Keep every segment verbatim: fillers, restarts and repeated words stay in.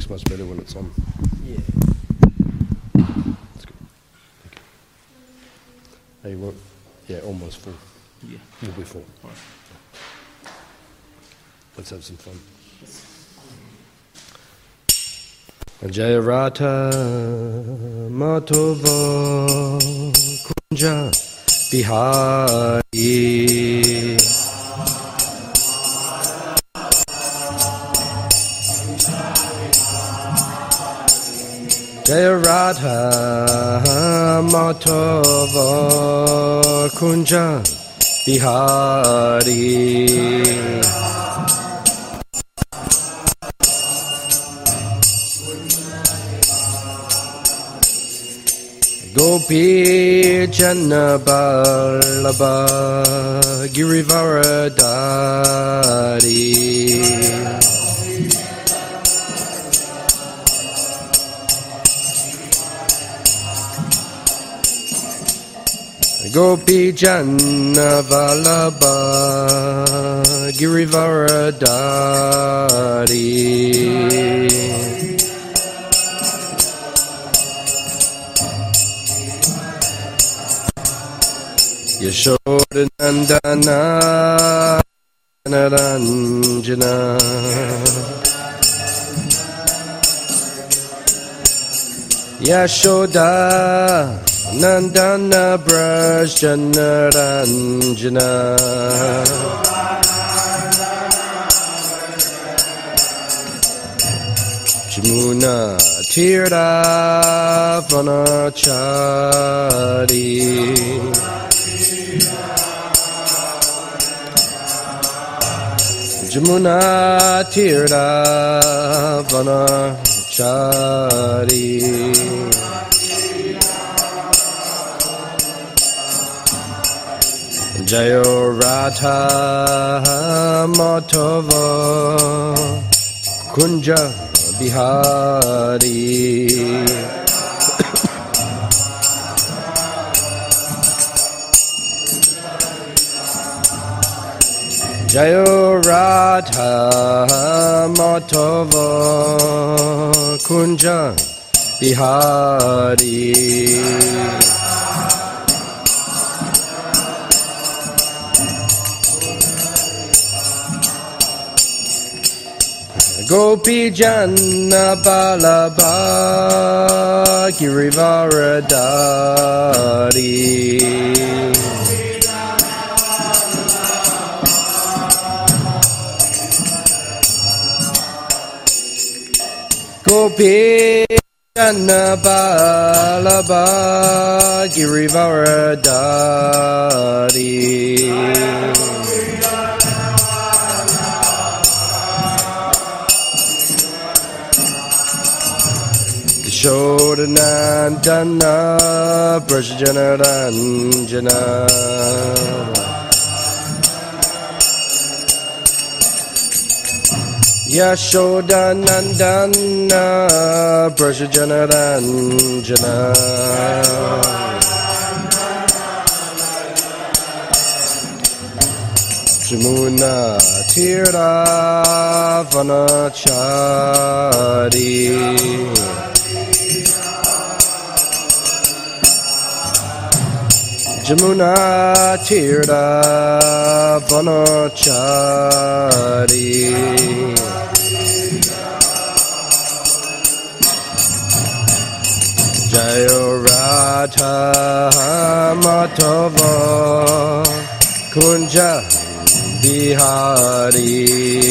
much better when it's on. Yeah. That's good. Thank you. Hey, what? Yeah, almost full. Yeah. You'll be full. All right. Let's have some fun. Jaya Radha Madhava Kunja Bihari. Jaya Radha Madhava Kunja Bihari. Gopi Jana Ballabha Girivaradari. Gopi Jana Vallabha Girivaradari. Yashodanandana Naranjana Yashoda Nandana Brajanaranjana Jamuna Tirtha Vanachari. Jamuna Tirtha Vanachari. Jaya Radha Madhava Kunja Bihari. Jaya Radha Madhava Kunja Bihari. Gopi Jana Ballabha Girivaradari. Gopi Jana Ballabha Girivaradari. Yashodanandana Brajanaranjana Yashodanandana Brajanaranjana Jamuna Tirtha Vanachari. Jamuna Tirtha Vanachari. Jaya Radha Madhava Kunja Bihari.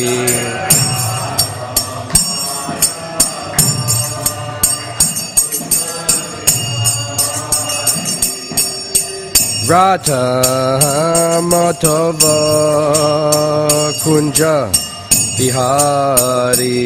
Radha Madhava Kunja Bihari.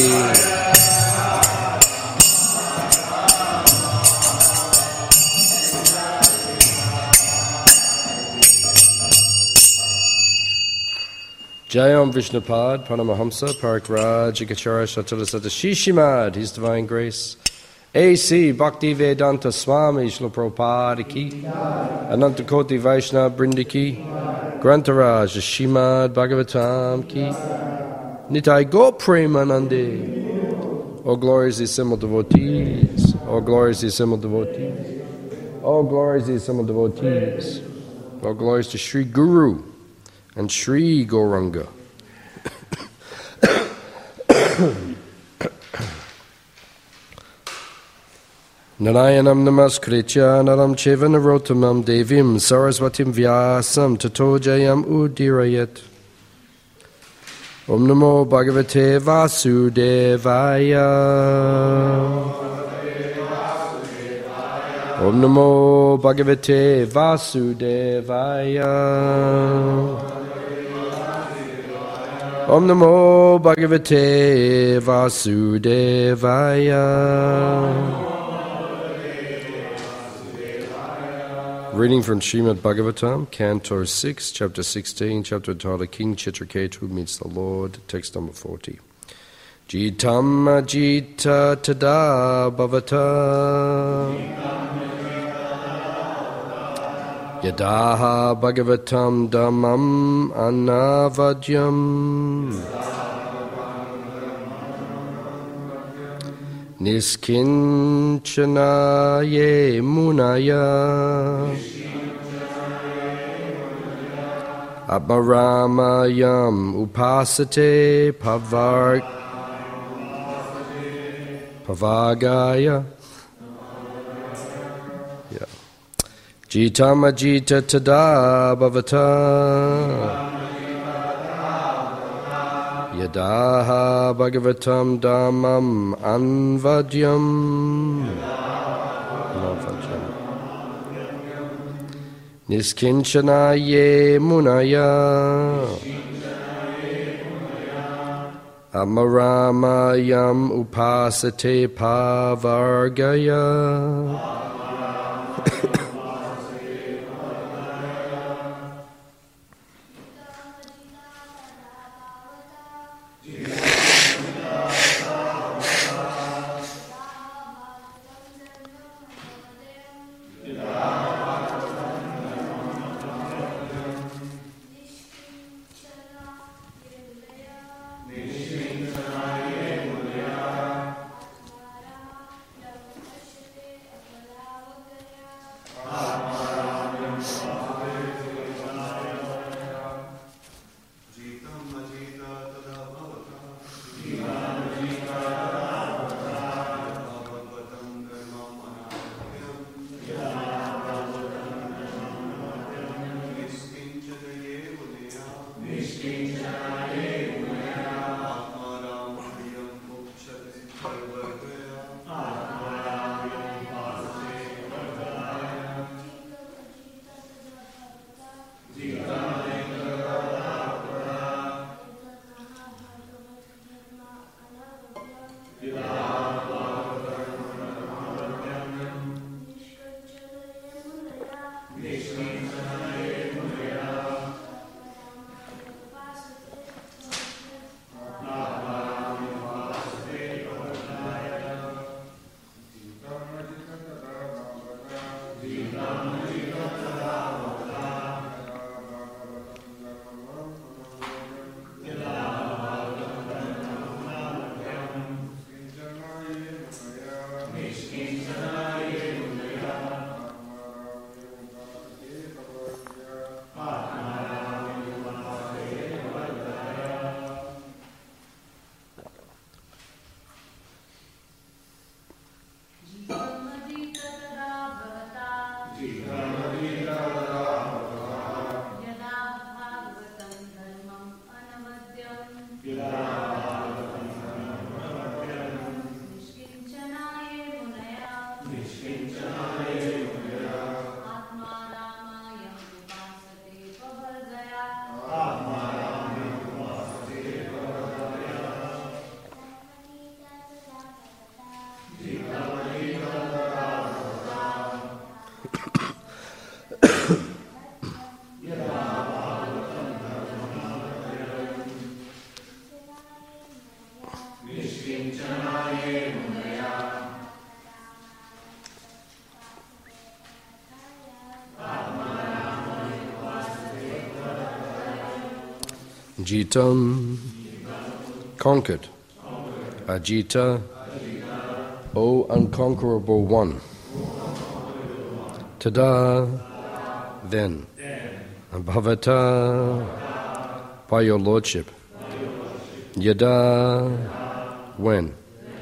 Jayam Vishnupad Paramahamsa Parikraj Ikachara Shatalasata Shishimad, His Divine Grace. A C Bhakti Vedanta Swami Srila Prabhupada Ki, Ananta Koti Vaishnava Brinda Ki, Grantaraj Shrimad Bhagavatam Ki, Nitai Go Premanande, All glories to the assembled devotees. All glories to the assembled devotees. All glories to the assembled devotees. All glories to Sri Guru and Sri Gauranga. Narayanam namaskritya naram cheva narottamam devim saraswatim vyasam tato jayam udirayat. Om namo bhagavate vasudevaya. Om namo bhagavate vasudevaya. Om namo bhagavate vasudevaya. Reading from Srimad Bhagavatam, Canto six, Chapter sixteen, Chapter entitled King Chitraketu Meets the Lord, text number forty. Jitam ajita tada bhavata Yadaha Bhagavatam dhammam anavadyam Niskinchana ye munaya Abharamayam upasate pavar pavagaya. Yeah. Jitam ajita tada bhavata Yadaha Bhagavatam dhammam anvadyam Niskinchana ye munaya Amaramayam upasate pavargaya. Jitam, conquered. Ajita, O unconquerable one. Tada, then, Bhavata, by your lordship. Yada, when.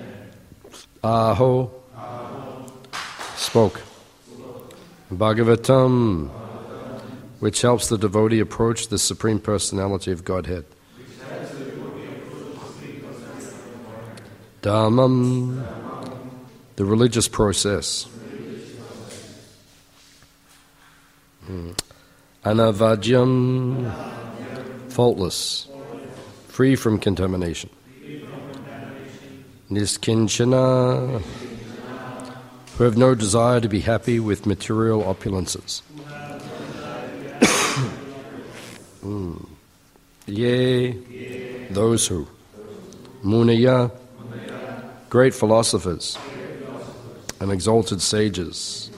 Aho, spoke. Bhagavatam, which helps the devotee approach the Supreme Personality of Godhead. Dhammam, the religious process. Hmm. Anavajyam, faultless, free from contamination. Niskinchana, who have no desire to be happy with material opulences. mm. Yea, those who. Munaya, great philosophers and exalted sages.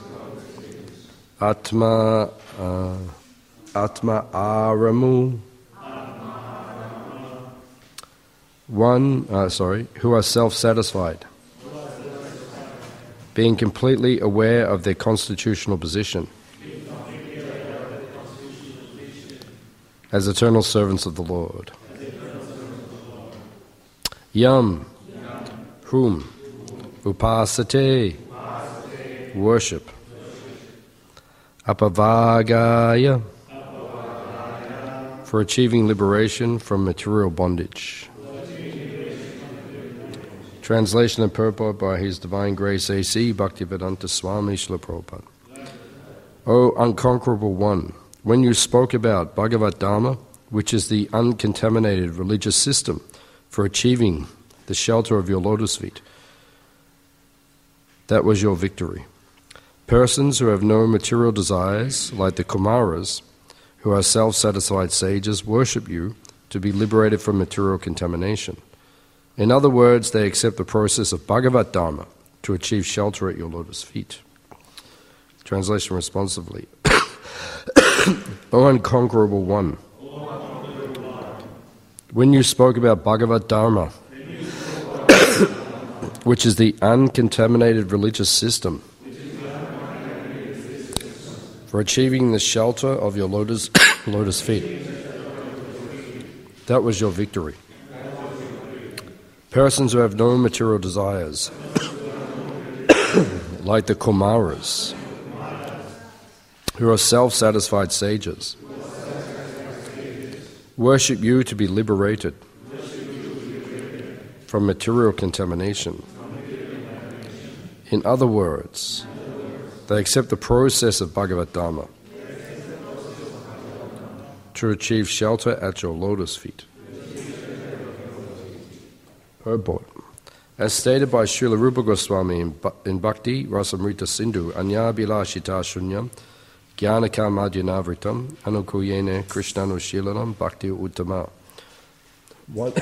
Atma, uh, Atma Aramu, one, uh, sorry, who are self-satisfied, being completely aware of their constitutional position as eternal servants of the Lord. Yam, whom, upasate, worship. Apavagaya, for achieving liberation from material bondage. Translation and purport by His Divine Grace A C Bhaktivedanta Swami Srila Prabhupada. O unconquerable one, when you spoke about Bhagavad Dharma, which is the uncontaminated religious system for achieving the shelter of your lotus feet, that was your victory. Persons who have no material desires, like the Kumaras, who are self-satisfied sages, worship you to be liberated from material contamination. In other words, they accept the process of Bhagavad Dharma to achieve shelter at your lotus feet. Translation responsively. O unconquerable one, when you spoke about Bhagavad Dharma, which is the uncontaminated religious system for achieving the shelter of your lotus, lotus feet, that was your victory. Persons who have no material desires, like the Kumaras, who are self-satisfied sages, worship you to be liberated from material contamination. In other words, they accept the process of Bhagavad Dharma to achieve shelter at your lotus feet. Purport. As stated by Srila Rupa Goswami in, in Bhakti Rasamrita Sindhu, Anya Bilashita Shunyam, Jnanaka Madhyanavritam, Anukuyene Krishnanushilanam Bhakti Uttama. One,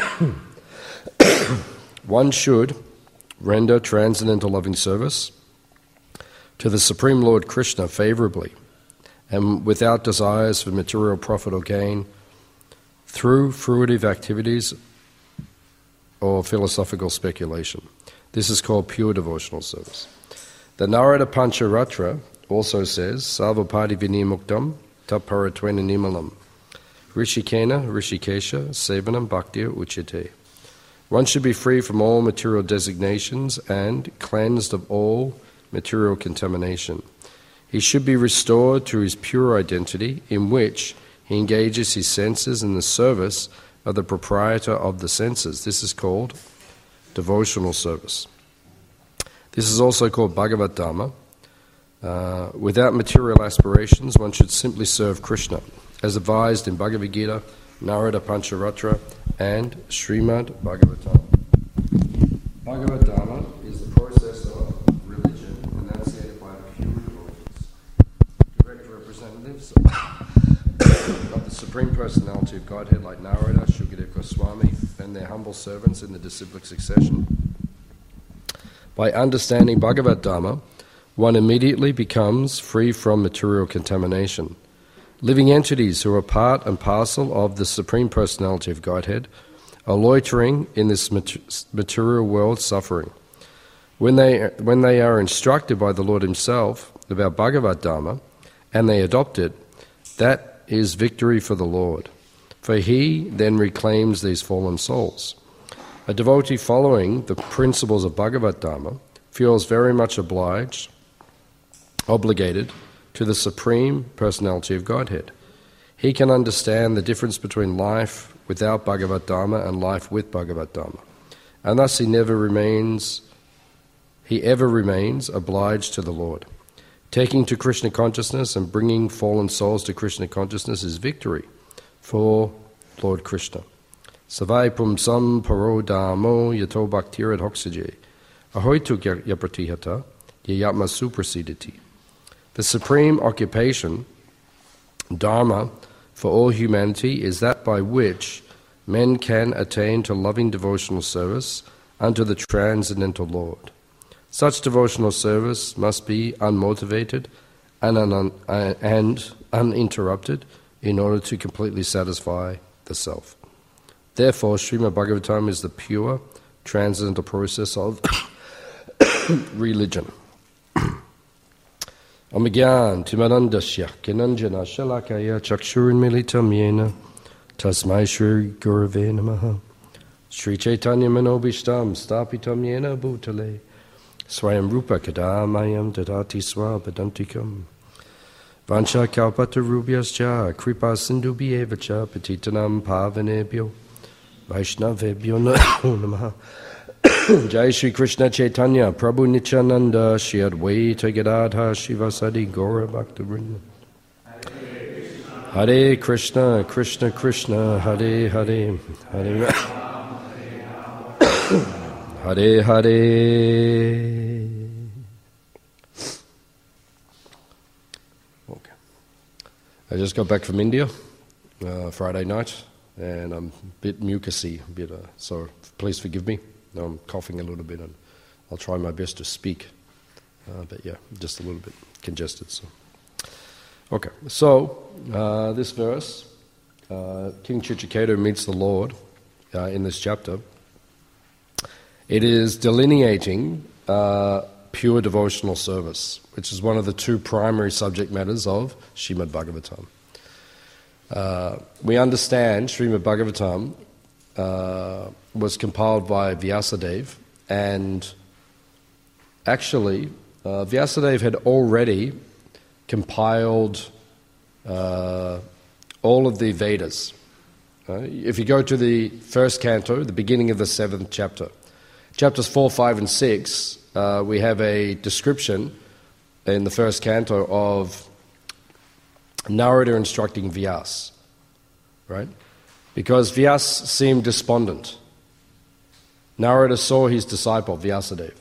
one should render transcendental loving service to the Supreme Lord Krishna favorably and without desires for material profit or gain through fruitive activities or philosophical speculation. This is called pure devotional service. The Narada Pancharatra also says, Sarvapadi vinimuktam taparatwena nimalam Rishikena Rishikesha Sevanam Bhaktir Uchite. One should be free from all material designations and cleansed of all material contamination. He should be restored to his pure identity, in which he engages his senses in the service of the proprietor of the senses. This is called devotional service. This is also called Bhagavad Dharma. Uh, without material aspirations, one should simply serve Krishna, as advised in Bhagavad Gita, Narada Pancharatra, and Srimad Bhagavatam. Bhagavad Dharma is the process of religion enunciated by the pure devotees, direct representatives of the Supreme Personality of Godhead like Narada, Shukadeva Goswami, and their humble servants in the disciplic succession. By understanding Bhagavad Dharma, one immediately becomes free from material contamination. Living entities who are part and parcel of the Supreme Personality of Godhead are loitering in this material world suffering. When they, when they are instructed by the Lord himself about Bhagavad Dharma and they adopt it, that is victory for the Lord, for he then reclaims these fallen souls. A devotee following the principles of Bhagavad Dharma feels very much obliged, obligated to the Supreme Personality of Godhead. He can understand the difference between life without Bhagavad Dharma and life with Bhagavad Dharma, and thus he never remains, he ever remains obliged to the Lord. Taking to Krishna consciousness and bringing fallen souls to Krishna consciousness is victory for Lord Krishna. Savai pumsam paro dharmo yato bhaktirad hoksije ahoitu yapratihata yayatma suprasiditi. The supreme occupation, Dharma, for all humanity is that by which men can attain to loving devotional service unto the transcendental Lord. Such devotional service must be unmotivated and, un- and uninterrupted in order to completely satisfy the self. Therefore, Srimad Bhagavatam is the pure, transcendental process of religion. Omagyan timarandasya kinanjana shalakaya chakshurin militam yena tasmai shri gurave namaha Sri Chaitanya manobishtam stapitam yena bhutale swayam rupa kadamayam dadati swapadantikam vancha kalpatarubhyascha kripa sindubhyevacha patitanam pavanebhyo vaishnavebhyo namaha. Jai Shri Krishna Chaitanya Prabhu Nityananda Shri Advaita Gadadha Shivasadi Gaura Bhaktivinoda. Hare Krishna Krishna Krishna Hare Hare Hare Hare Hare. Okay. I just got back from India uh, Friday night, and I'm a bit mucusy, a bit, uh, so please forgive me. I'm coughing a little bit, and I'll try my best to speak. Uh, but yeah, just a little bit congested. So, okay. So uh, this verse, uh, King Chitraketu meets the Lord uh, in this chapter. It is delineating uh, pure devotional service, which is one of the two primary subject matters of Srimad Bhagavatam. Uh, we understand Srimad Bhagavatam Uh, was compiled by Vyasadeva, and actually uh, Vyasadeva had already compiled uh, all of the Vedas. Uh, if you go to the first canto, the beginning of the seventh chapter, chapters four, five, and six, uh, we have a description in the first canto of Narada instructing Vyas, right? Because Vyas seemed despondent. Narada saw his disciple, Vyasadeva.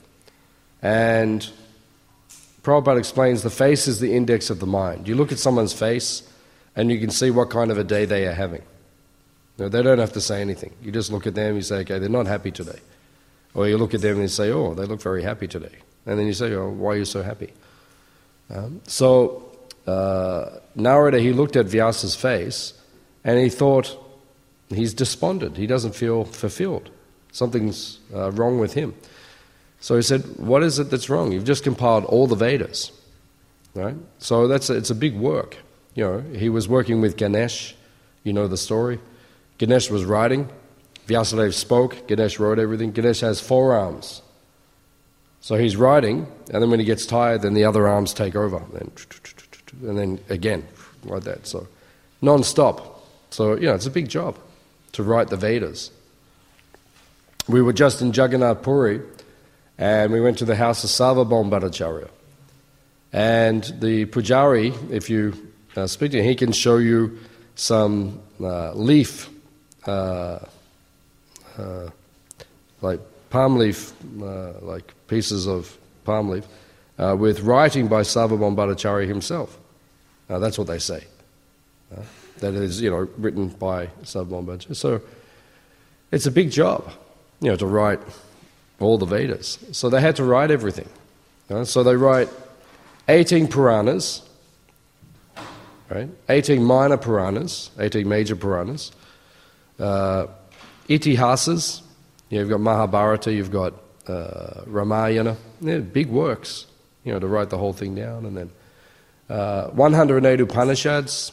And Prabhupada explains the face is the index of the mind. You look at someone's face and you can see what kind of a day they are having. Now, they don't have to say anything. You just look at them and you say, okay, they're not happy today. Or you look at them and you say, oh, they look very happy today. And then you say, oh, why are you so happy? Um, so uh, Narada, he looked at Vyasa's face and he thought, he's despondent. He doesn't feel fulfilled. Something's uh, wrong with him. So he said, what is it that's wrong? You've just compiled all the Vedas, right? So that's a, it's a big work. You know, he was working with Ganesh. You know the story. Ganesh was writing. Vyasadeva spoke. Ganesh wrote everything. Ganesh has four arms. So he's writing, and then when he gets tired, then the other arms take over. And then again, like that. So non-stop. So, you know, it's a big job to write the Vedas. We were just in Jagannath Puri, and we went to the house of Sarvabhauma Bhattacharya. And the Pujari, if you uh, speak to him, he can show you some uh, leaf, uh, uh, like palm leaf, uh, like pieces of palm leaf, uh, with writing by Sarvabhauma Bhattacharya himself. Uh, that's what they say. Uh, that is, you know, written by Sarvabhauma Bhattacharya. So it's a big job, you know, to write all the Vedas. So they had to write everything. Uh, so they write eighteen Puranas, right? eighteen minor Puranas, eighteen major Puranas, uh, Itihasas. You know, you've got Mahabharata, you've got uh, Ramayana. They're big works, you know, to write the whole thing down. And then uh, one hundred eight Upanishads.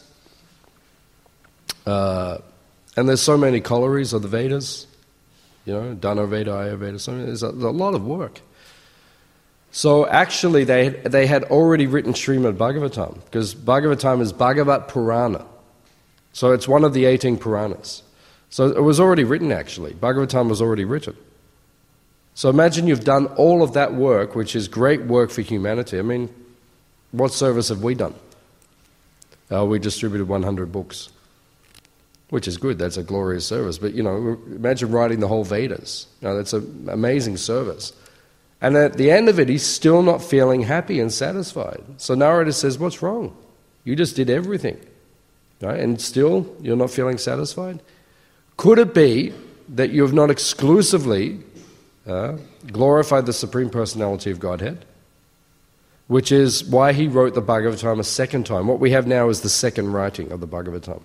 Uh, and there's so many collieries of the Vedas, you know, Dhanurveda, Ayurveda, so there's a, there's a lot of work. So actually they, they had already written Srimad Bhagavatam, because Bhagavatam is Bhagavat Purana. So it's one of the eighteen Puranas. So it was already written actually. Bhagavatam was already written. So imagine you've done all of that work, which is great work for humanity. I mean, what service have we done? Uh, we distributed one hundred books. Which is good, that's a glorious service. But, you know, imagine writing the whole Vedas. You know, that's an amazing service. And at the end of it, he's still not feeling happy and satisfied. So Narada says, what's wrong? You just did everything. Right? And still, you're not feeling satisfied? Could it be that you have not exclusively uh, glorified the Supreme Personality of Godhead? Which is why he wrote the Bhagavatam a second time. What we have now is the second writing of the Bhagavatam.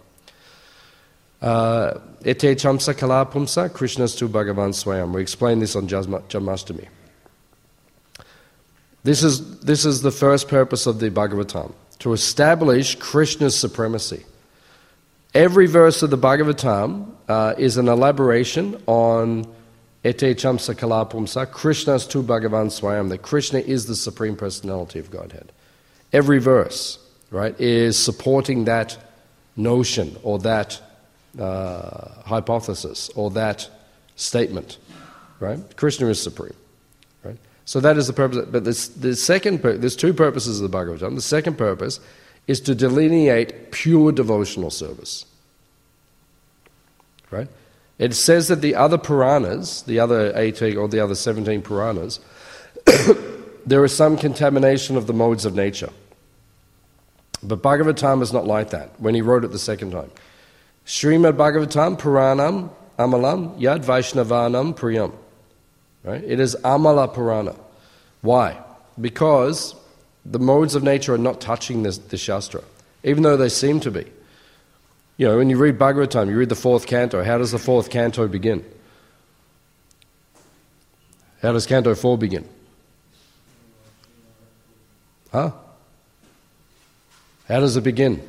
Ete chamsa kala pumsa Krishnastu Bhagavan Swayam. We explained this on Janmashtami. This is, this is the first purpose of the Bhagavatam, to establish Krishna's supremacy. Every verse of the Bhagavatam uh, is an elaboration on Ete chamsa kala pumsa Krishnastu Bhagavan Swayam, that Krishna is the Supreme Personality of Godhead. Every verse, right, is supporting that notion or that Uh, hypothesis or that statement, right? Krishna is supreme, right? So that is the purpose. But this, the second, pur- there's two purposes of the Bhagavatam. The second purpose is to delineate pure devotional service, right? It says that the other Puranas, the other eighteen or the other seventeen Puranas, there is some contamination of the modes of nature. But Bhagavatam is not like that. When he wrote it the second time. Srimad Bhagavatam Puranam Amalam Yad Vaishnavanam Priyam. Right? It is Amala Purana. Why? Because the modes of nature are not touching this, the Shastra, even though they seem to be. You know, when you read Bhagavatam, you read the fourth canto. How does the fourth canto begin? How does canto four begin? Huh? How does it begin?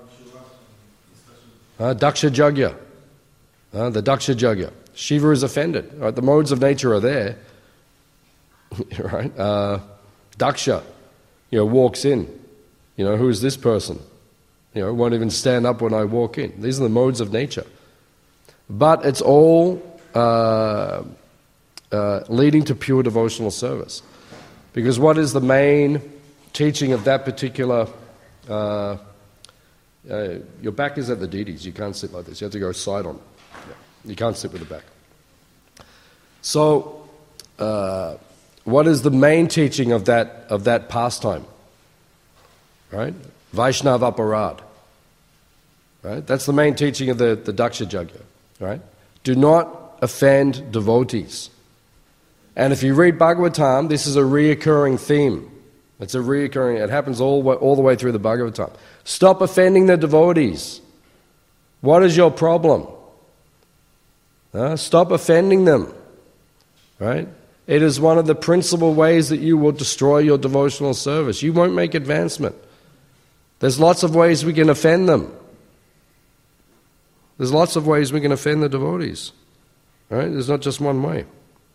Uh, Daksha Jagya, uh, the Daksha Jagya. Shiva is offended. Right? The modes of nature are there. Right? Uh, Daksha, you know, walks in. You know, who is this person? You know, won't even stand up when I walk in. These are the modes of nature. But it's all uh, uh, leading to pure devotional service. Because what is the main teaching of that particular... Uh, Uh, your back is at the deities. You can't sit like this. You have to go side on. Yeah. You can't sit with the back. So, uh, what is the main teaching of that of that pastime? Right, Vaishnava aparad. Right, that's the main teaching of the the Daksha Jagya. Right, do not offend devotees. And if you read Bhagavatam, this is a reoccurring theme. It's a reoccurring. It happens all all the way through the Bhagavatam. Stop offending the devotees. What is your problem? Uh, stop offending them. Right? It is one of the principal ways that you will destroy your devotional service. You won't make advancement. There's lots of ways we can offend them. There's lots of ways we can offend the devotees. Right? There's not just one way.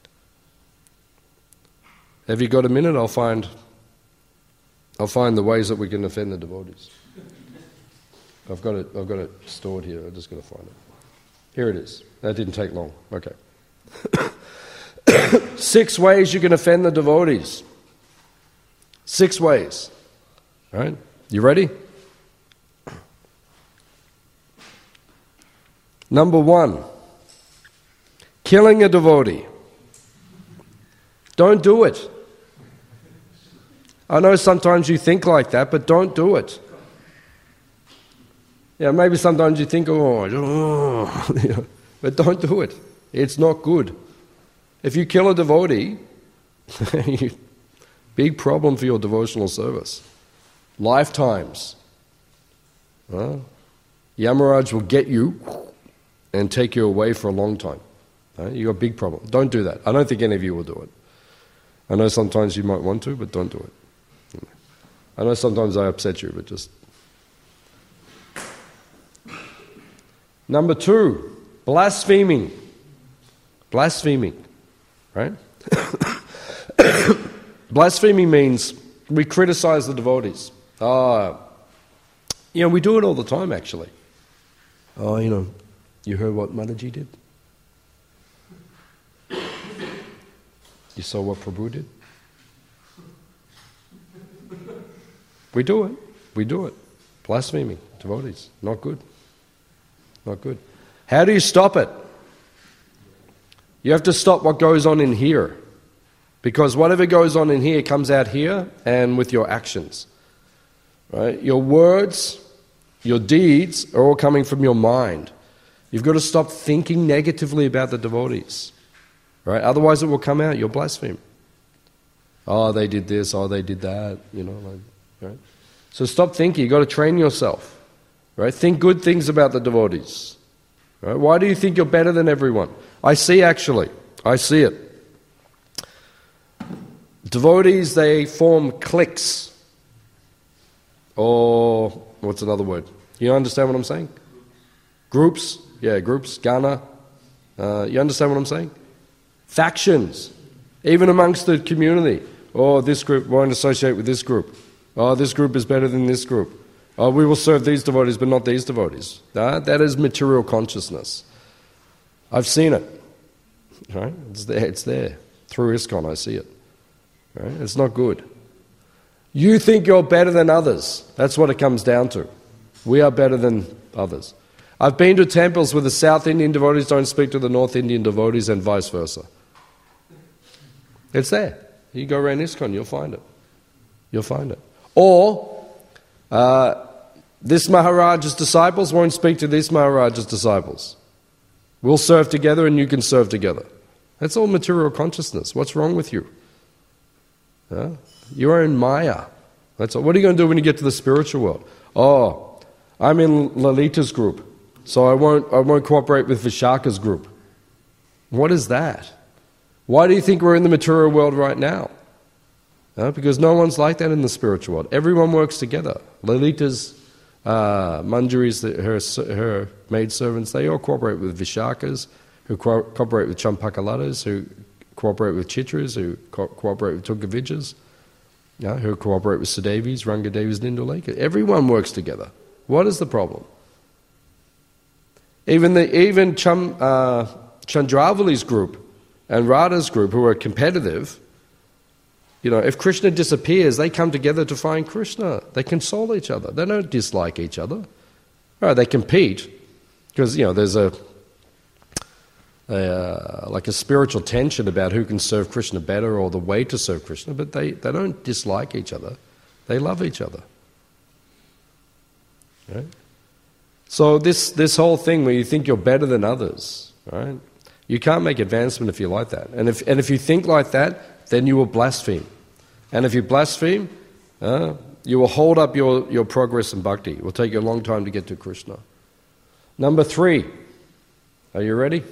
Have you got a minute? I'll find I'll find the ways that we can offend the devotees. I've got it I've got it stored here. I've just got to find it. Here it is. That didn't take long. Okay. Six ways you can offend the devotees. Six ways. All right? You ready? Number one, killing a devotee. Don't do it. I know sometimes you think like that, but don't do it. Yeah, maybe sometimes you think, oh, oh. But don't do it. It's not good. If you kill a devotee, big problem for your devotional service. Lifetimes. Huh? Yamaraj will get you and take you away for a long time. Right? You've got a big problem. Don't do that. I don't think any of you will do it. I know sometimes you might want to, but don't do it. I know sometimes I upset you, but just... Number two, blaspheming. Blaspheming, right? Blaspheming means we criticize the devotees. Ah, you know, we do it all the time, actually. Oh, you know, you heard what Mataji did? You saw what Prabhu did? We do it. We do it. Blaspheming devotees. Not good. Not good. How do you stop it? You have to stop what goes on in here. Because whatever goes on in here comes out here and with your actions. Right? Your words, your deeds are all coming from your mind. You've got to stop thinking negatively about the devotees. Right? Otherwise it will come out. You'll blaspheme. Oh, they did this. Oh, they did that. You know, like, right? So stop thinking. You've got to train yourself. Right? Think good things about the devotees. Right? Why do you think you're better than everyone? I see actually. I see it. Devotees, they form cliques. Or, what's another word? You understand what I'm saying? Groups. Yeah, groups. Gana. Uh, you understand what I'm saying? Factions. Even amongst the community. Oh, this group won't associate with this group. Oh, this group is better than this group. Oh, we will serve these devotees but not these devotees. Uh, that is material consciousness. I've seen it. Right? It's there. It's there. Through ISKCON I see it. Right? It's not good. You think you're better than others. That's what it comes down to. We are better than others. I've been to temples where the South Indian devotees don't speak to the North Indian devotees and vice versa. It's there. You go around ISKCON, you'll find it. You'll find it. Or, uh, this Maharaj's disciples won't speak to this Maharaj's disciples. We'll serve together and you can serve together. That's all material consciousness. What's wrong with you? Huh? You're in Maya. That's all. What are you going to do when you get to the spiritual world? Oh, I'm in Lalita's group, so I won't, I won't cooperate with Vishaka's group. What is that? Why do you think we're in the material world right now? Huh? Because no one's like that in the spiritual world. Everyone works together. Lalita's, uh, Manjari's, her, her maidservants, they all cooperate with Vishakas, who co- cooperate with Champakalatas, who cooperate with Chitras, who co- cooperate with Tugavijas, yeah, who cooperate with Sudevis, Rangadevis, and Indulekha. Everyone works together. What is the problem? Even the even Cham, uh, Chandravali's group and Radha's group, who are competitive, you know, if Krishna disappears, they come together to find Krishna. They console each other. They don't dislike each other. All right, they compete because, you know, there's a, a uh, like a spiritual tension about who can serve Krishna better or the way to serve Krishna, but they, they don't dislike each other. They love each other. Right? So this, this whole thing where you think you're better than others, right? You can't make advancement if you're like that. And if, and if you think like that, then you will blaspheme. And if you blaspheme, uh, you will hold up your, your progress in bhakti. It will take you a long time to get to Krishna. Number three. Are you ready?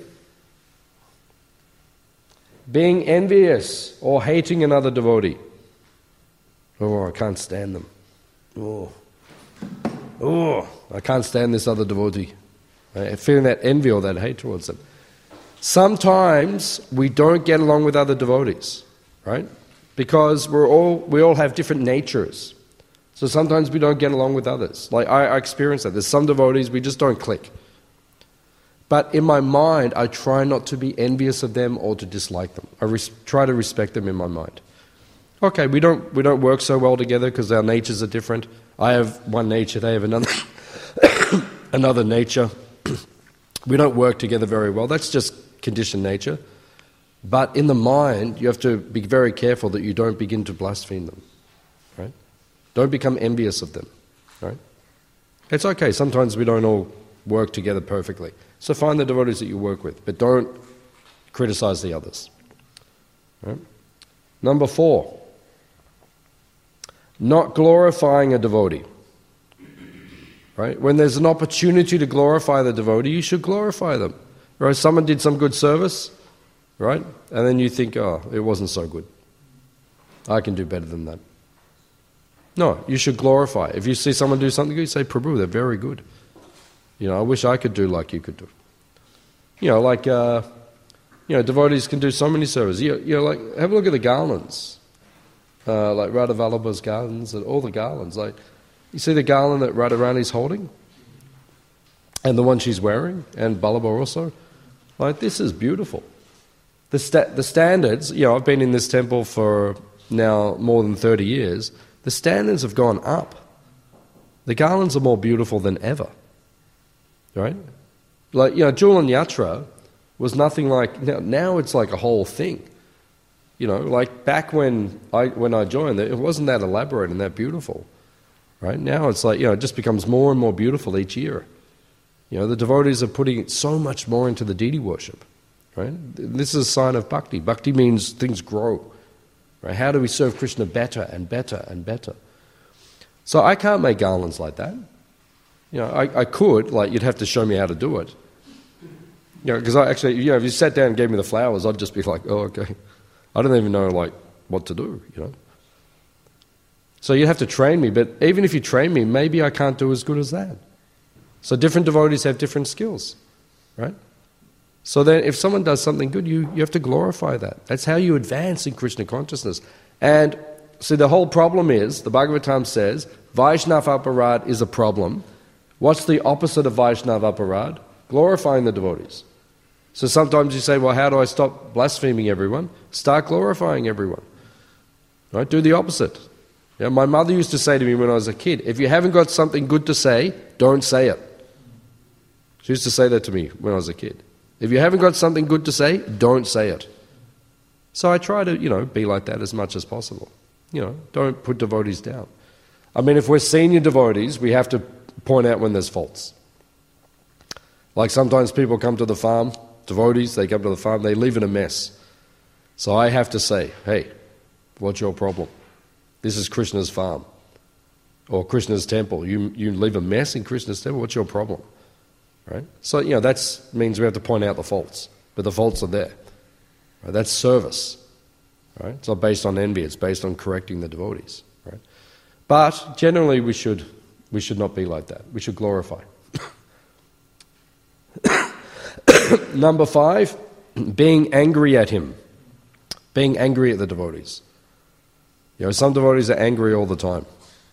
Being envious or hating another devotee. Oh, I can't stand them. Oh, oh, I can't stand this other devotee. Right? Feeling that envy or that hate towards them. Sometimes we don't get along with other devotees, right? Because we're all we all have different natures. So sometimes we don't get along with others. Like I, I experience that. There's some devotees we just don't click. But in my mind, I try not to be envious of them or to dislike them. I res- try to respect them in my mind. Okay, we don't we don't work so well together because our natures are different. I have one nature, they have another another nature. We don't work together very well. That's just conditioned nature. But in the mind, you have to be very careful that you don't begin to blaspheme them. Right? Don't become envious of them. Right? It's okay. Sometimes we don't all work together perfectly. So find the devotees that you work with, but don't criticize the others. Right? Number four, not glorifying a devotee. Right? When there's an opportunity to glorify the devotee, you should glorify them. Right? Someone did some good service, right? And then you think, oh, it wasn't so good. I can do better than that. No, you should glorify. If you see someone do something good, you say, Prabhu, they're very good. You know, I wish I could do like you could do. You know, like, uh, you know, devotees can do so many services. You, you know, like, have a look at the garlands. Uh, like Radha Vallabha's garlands and all the garlands. Like, you see the garland that Radharani's holding? And the one she's wearing? And Vallabha also? Like, this is beautiful. The, sta- the standards, you know, I've been in this temple for now more than thirty years. The standards have gone up. The garlands are more beautiful than ever. Right? Like, you know, Julan Yatra was nothing like... Now, now it's like a whole thing. You know, like back when I when I joined, it wasn't that elaborate and that beautiful. Right? Now it's like, you know, it just becomes more and more beautiful each year. You know, the devotees are putting so much more into the deity worship. Right? This is a sign of bhakti. Bhakti means things grow. Right? How do we serve Krishna better and better and better? So I can't make garlands like that. You know, I, I could, like you'd have to show me how to do it. You know, because I actually, you know, if you sat down and gave me the flowers, I'd just be like, oh, okay. I don't even know, like, what to do, you know. So you'd have to train me, but even if you train me, maybe I can't do as good as that. So different devotees have different skills, right? So then if someone does something good, you, you have to glorify that. That's how you advance in Krishna consciousness. And see, the whole problem is, the Bhagavatam says, Vaishnav aparad is a problem. What's the opposite of Vaishnav aparad? Glorifying the devotees. So sometimes you say, well, how do I stop blaspheming everyone? Start glorifying everyone. Right? Do the opposite. You know, my mother used to say to me when I was a kid, if you haven't got something good to say, don't say it. She used to say that to me when I was a kid. If you haven't got something good to say, don't say it. So I try to, you know, be like that as much as possible. You know, don't put devotees down. I mean, if we're senior devotees, we have to point out when there's faults. Like sometimes people come to the farm, devotees, they come to the farm, they leave it a mess. So I have to say, hey, what's your problem? This is Krishna's farm. Or Krishna's temple. You you leave a mess in Krishna's temple, what's your problem? Right? So, you know, that means we have to point out the faults. But the faults are there. Right? That's service. Right? It's not based on envy, it's based on correcting the devotees. Right? But generally we should we should not be like that. We should glorify. Number five, being angry at him. Being angry at the devotees. You know, some devotees are angry all the time.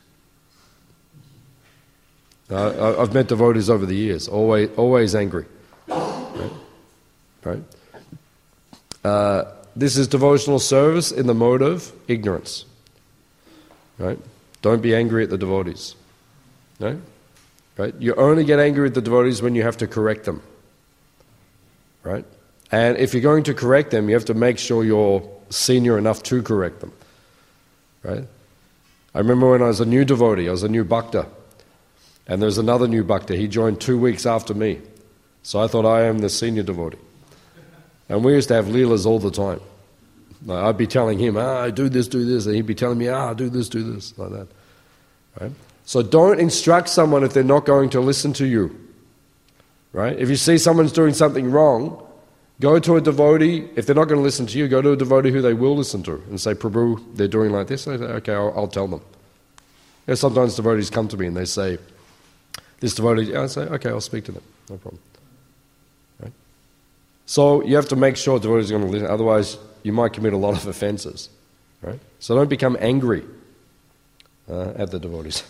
Uh, I've met devotees over the years, always always angry. Right? Right? Uh, this is devotional service in the mode of ignorance. Right? Don't be angry at the devotees. Right? Right? You only get angry at the devotees when you have to correct them. Right? And if you're going to correct them, you have to make sure you're senior enough to correct them. Right? I remember when I was a new devotee, I was a new bhakta, and there was another new bhakta. He joined two weeks after me. So I thought I am the senior devotee. And we used to have leelas all the time. Like I'd be telling him, ah, do this, do this, and he'd be telling me, ah, do this, do this, like that. Right? So don't instruct someone if they're not going to listen to you. Right? If you see someone's doing something wrong, go to a devotee. If they're not going to listen to you, go to a devotee who they will listen to and say, Prabhu, they're doing like this. And I say, okay, I'll, I'll tell them. You know, sometimes devotees come to me and they say, this devotee, I say, okay, I'll speak to them. No problem. Right? So you have to make sure devotees are going to listen. Otherwise, you might commit a lot of offenses. Right? So don't become angry uh, at the devotees.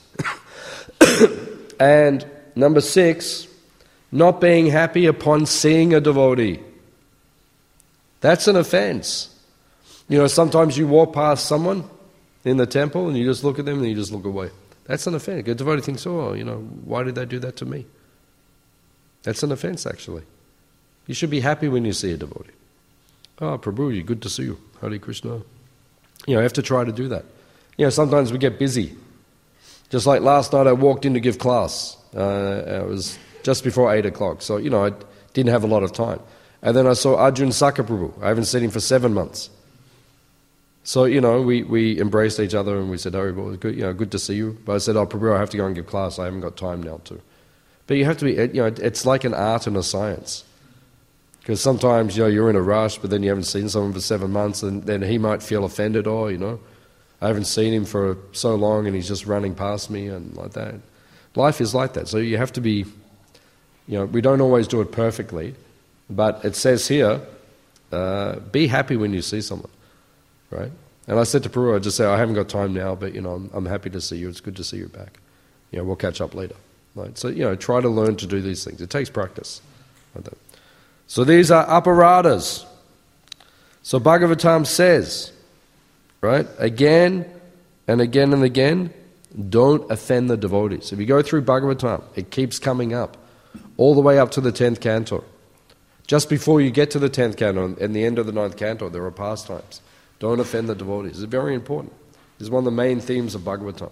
And number six, not being happy upon seeing a devotee. That's an offense. You know, sometimes you walk past someone in the temple and you just look at them and you just look away. That's an offense. A devotee thinks, oh, you know, why did they do that to me? That's an offense, actually. You should be happy when you see a devotee. Oh, Prabhu, you're good to see you. Hare Krishna. You know, you have to try to do that. You know, sometimes we get busy. Just like last night I walked in to give class. Uh, it was just before eight o'clock. So, you know, I didn't have a lot of time. And then I saw Arjun Sakaprabhu. I haven't seen him for seven months. So, you know, we, we embraced each other and we said, Hari Bol, good, you know, good to see you. But I said, oh, Prabhu, I have to go and give class. I haven't got time now to. But you have to be, you know, it's like an art and a science. Because sometimes, you know, you're in a rush, but then you haven't seen someone for seven months and then he might feel offended or, you know. I haven't seen him for so long and he's just running past me and like that. Life is like that. So you have to be, you know, we don't always do it perfectly, but it says here, uh, be happy when you see someone, right? And I said to Peru, I just say, I haven't got time now, but, you know, I'm, I'm happy to see you. It's good to see you back. You know, we'll catch up later. Right? So, you know, try to learn to do these things. It takes practice. Like that. So these are aparadas. So Bhagavatam says, right, again and again and again, don't offend the devotees. If you go through Bhagavatam, it keeps coming up, all the way up to the tenth canto. Just before you get to the tenth canto, and the end of the ninth canto, there are pastimes. Don't offend the devotees. It's very important. It's one of the main themes of Bhagavatam.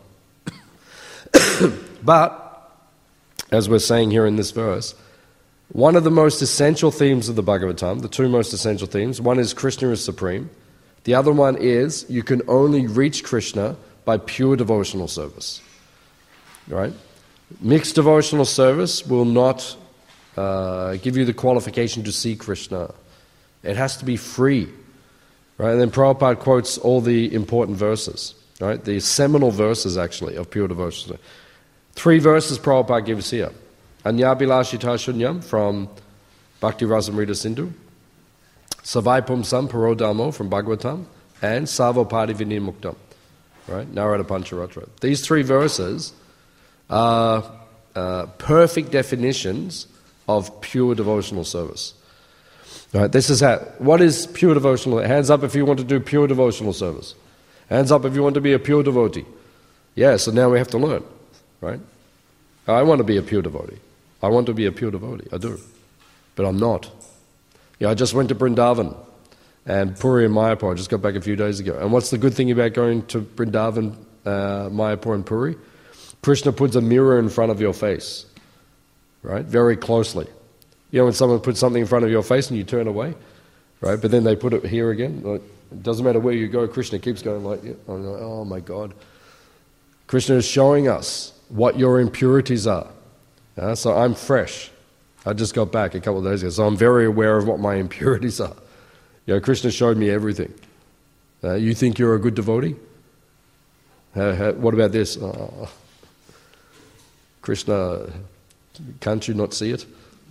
But, as we're saying here in this verse, one of the most essential themes of the Bhagavatam, the two most essential themes, one is Krishna is supreme. The other one is you can only reach Krishna by pure devotional service. Right? Mixed devotional service will not uh, give you the qualification to see Krishna. It has to be free. Right? And then Prabhupada quotes all the important verses. Right? The seminal verses, actually, of pure devotion. Three verses Prabhupada gives here. Anyabhilashita Shunyam from Bhakti Rasamrita Sindhu, Savai Pumsam Parodamo from Bhagavatam, and Savopadi Vinimuktam, right? Narada Pancharatra. These three verses are uh, perfect definitions of pure devotional service. Right? This is how. What is pure devotional? Hands up if you want to do pure devotional service. Hands up if you want to be a pure devotee. Yeah, so now we have to learn, right? I want to be a pure devotee. I want to be a pure devotee. I do. But I'm not. Yeah, I just went to Vrindavan and Puri and Mayapur. I just got back a few days ago. And what's the good thing about going to Vrindavan, uh, Mayapur and Puri? Krishna puts a mirror in front of your face, right? Very closely. You know when someone puts something in front of your face and you turn away, right? But then they put it here again. Like, it doesn't matter where you go, Krishna keeps going like, I'm like, oh my God. Krishna is showing us what your impurities are. Uh, so I'm fresh. I just got back a couple of days ago, so I'm very aware of what my impurities are. You know, Krishna showed me everything. Uh, you think you're a good devotee? Uh, how, what about this? Uh, Krishna, can't you not see it?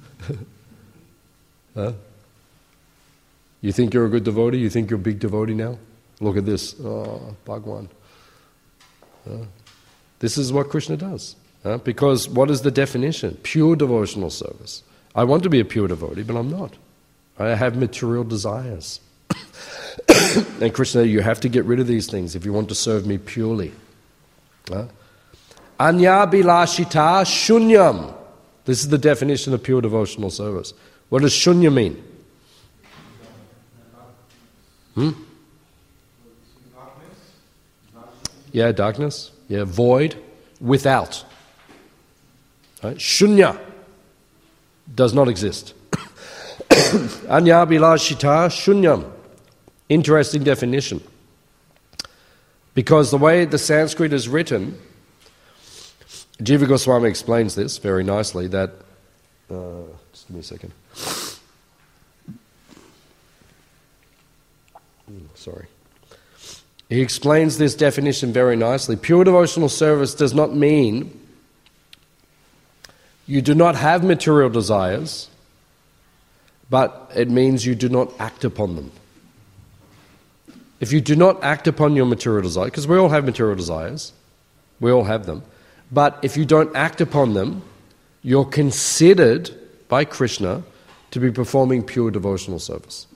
huh? You think you're a good devotee? You think you're a big devotee now? Look at this. Oh, Bhagwan. Uh, this is what Krishna does. Uh, because what is the definition? Pure devotional service. I want to be a pure devotee, but I'm not. I have material desires. And Krishna, you have to get rid of these things if you want to serve me purely. Uh, Anyabhilashita shunyam. This is the definition of pure devotional service. What does shunya mean? Hmm? Yeah, darkness. Yeah, void. Without. Right? Shunya does not exist. Anyabhilashita shunyam. Interesting definition. Because the way the Sanskrit is written, Jiva Goswami explains this very nicely, that... Uh, just give me a second. Sorry. He explains this definition very nicely. Pure devotional service does not mean you do not have material desires, but it means you do not act upon them. If you do not act upon your material desires, because we all have material desires, we all have them, but if you don't act upon them, you're considered by Krishna to be performing pure devotional service.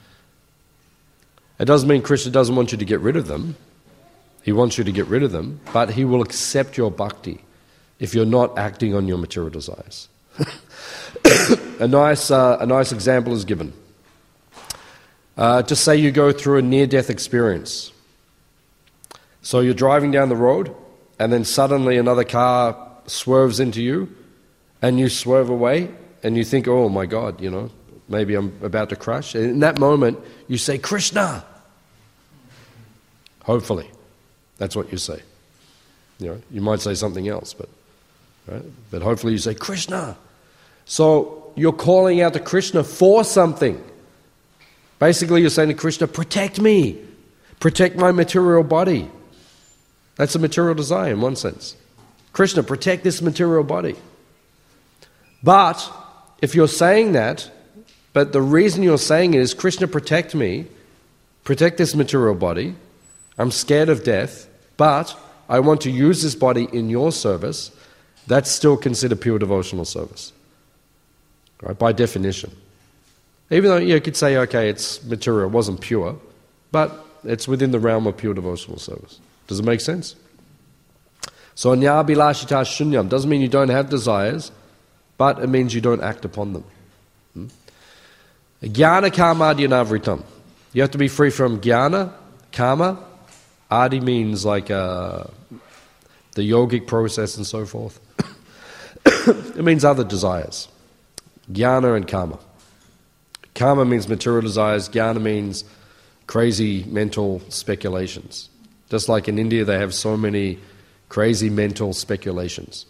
It doesn't mean Krishna doesn't want you to get rid of them. He wants you to get rid of them, but he will accept your bhakti if you're not acting on your material desires. a nice uh, a nice example is given. Uh, just say you go through a near-death experience. So you're driving down the road, and then suddenly another car swerves into you, and you swerve away, and you think, oh my God, you know, maybe I'm about to crash. And in that moment, you say, Krishna! Hopefully. That's what you say. You know, you might say something else, but right? But hopefully you say, Krishna! So you're calling out to Krishna for something. Basically, you're saying to Krishna, protect me. Protect my material body. That's a material desire in one sense. Krishna, protect this material body. But if you're saying that, but the reason you're saying it is, Krishna, protect me, protect this material body, I'm scared of death, but I want to use this body in your service, that's still considered pure devotional service. Right? By definition. Even though you could say, okay, it's material, it wasn't pure, but it's within the realm of pure devotional service. Does it make sense? So anyabhilashita shunyam doesn't mean you don't have desires, but it means you don't act upon them. Hmm? Jnana kama adyanavritam. You have to be free from jnana, kama. Adi means like uh, the yogic process and so forth. It means other desires. Jnana and kama. Kama means material desires. Jnana means crazy mental speculations. Just like in India, they have so many crazy mental speculations.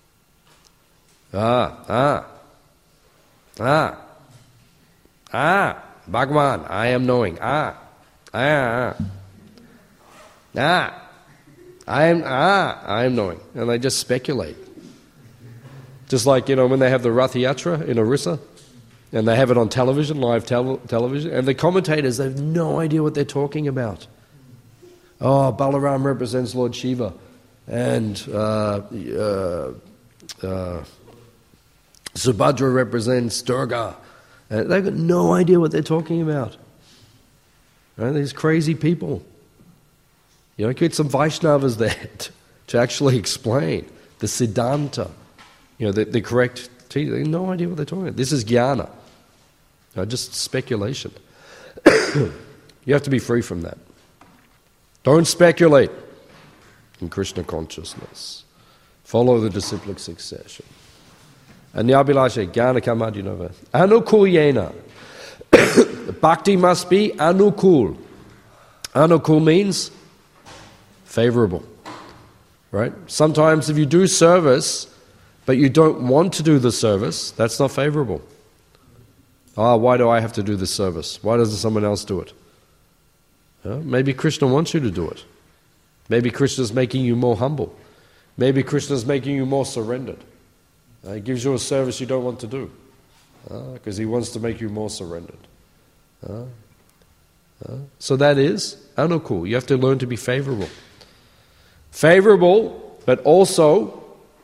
Ah, ah, ah, ah, Bhagavan, I am knowing. Ah, ah, ah, ah, I am, ah, I am knowing. And they just speculate. Just like, you know, when they have the Rath Yatra in Orissa, and they have it on television, live tel- television, and the commentators, they have no idea what they're talking about. Oh, Balaram represents Lord Shiva, and uh, uh, uh, Subhadra represents Durga. And they've got no idea what they're talking about. Right? These crazy people. You know, get some Vaishnavas there to, to actually explain the Siddhanta, you know, the, the correct teaching. They have no idea what they're talking about. This is jnana. You know, just speculation. You have to be free from that. Don't speculate in Krishna consciousness. Follow the disciplic succession. Anyabhilasha jnana kama adyanava. Anukulyena. Bhakti must be anukul. Anukul means favorable. Right? Sometimes if you do service, but you don't want to do the service, that's not favorable. Ah, oh, why do I have to do this service? Why doesn't someone else do it? Yeah, maybe Krishna wants you to do it. Maybe Krishna's making you more humble. Maybe Krishna's making you more surrendered. Uh, he gives you a service you don't want to do. Because uh, he wants to make you more surrendered. Uh, uh, so that is anukul. You have to learn to be favorable. Favorable, but also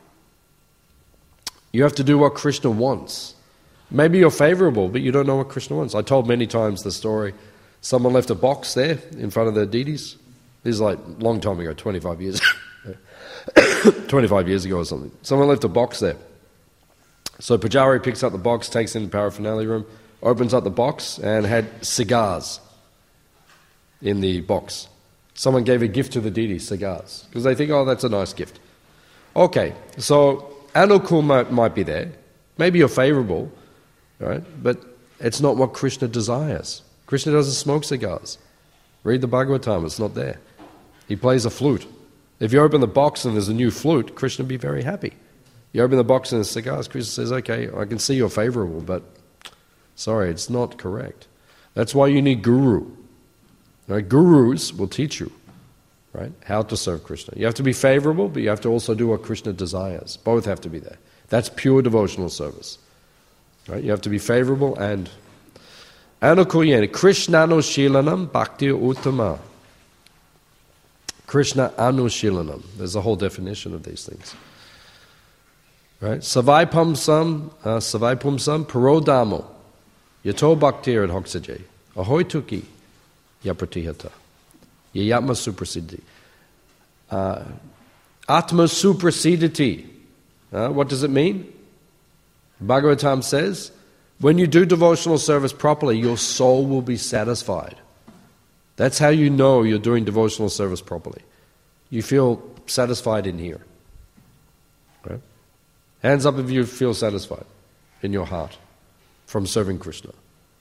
you have to do what Krishna wants. Maybe you're favorable, but you don't know what Krishna wants. I told many times the story. Someone left a box there in front of the deities. This is like a long time ago, twenty-five years twenty-five years ago or something. Someone left a box there. So Pujari picks up the box, takes it in the paraphernalia room, opens up the box, and had cigars in the box. Someone gave a gift to the deity, cigars, because they think, oh, that's a nice gift. Okay, so anukul might, might be there. Maybe you're favorable, right? But it's not what Krishna desires. Krishna doesn't smoke cigars. Read the Bhagavatam, it's not there. He plays a flute. If you open the box and there's a new flute, Krishna will be very happy. You open the box and there's cigars, Krishna says, okay, I can see you're favorable, but sorry, it's not correct. That's why you need guru. Right? Gurus will teach you, right, how to serve Krishna. You have to be favorable, but you have to also do what Krishna desires. Both have to be there. That's pure devotional service. Right? You have to be favorable and anukulyena. Krishnanushilanam bhakti uttama. Krishna anushilanam. There's a whole definition of these things. Right? Savaipumsam, uh, savaipumsam parodamo. Yato bhaktir ad hoksaje. Ahoy tuki yapratihata. Yayatma suprasiddhi. Uh, atma suprasiditi. Uh, what does it mean? Bhagavatam says, when you do devotional service properly, your soul will be satisfied. That's how you know you're doing devotional service properly. You feel satisfied in here. Right? Hands up if you feel satisfied in your heart from serving Krishna.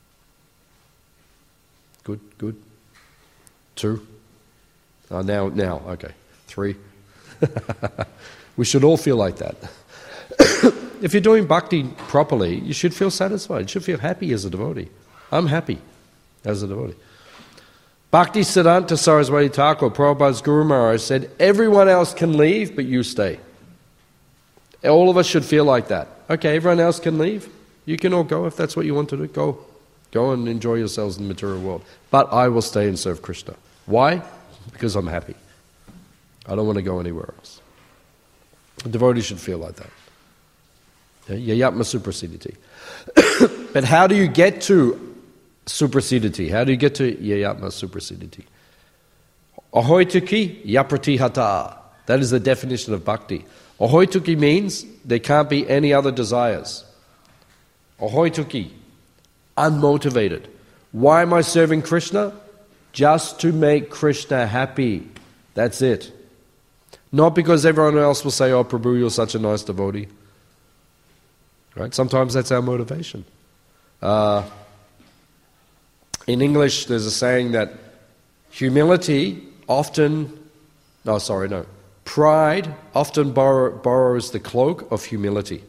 Good, good. Two. Uh, now, now, okay. Three. We should all feel like that. If you're doing bhakti properly, you should feel satisfied. You should feel happy as a devotee. I'm happy as a devotee. Bhaktisiddhanta Saraswati Thakur, Prabhupada's Guru Maharaj, said, everyone else can leave, but you stay. All of us should feel like that. Okay, everyone else can leave. You can all go if that's what you want to do. Go. Go and enjoy yourselves in the material world. But I will stay and serve Krishna. Why? Because I'm happy. I don't want to go anywhere else. A devotee should feel like that. Yayatma suprasiditi. But how do you get to suprasiditi? How do you get to yayatma suprasiditi? Ahoituki yapratihata. That is the definition of bhakti. Ahoituki means there can't be any other desires. Ahoituki, unmotivated. Why am I serving Krishna? Just to make Krishna happy. That's it. Not because everyone else will say, oh Prabhu, you're such a nice devotee. Right? Sometimes that's our motivation. Uh, in English, there's a saying that humility often, no, sorry, no. Pride often borrow, borrows the cloak of humility.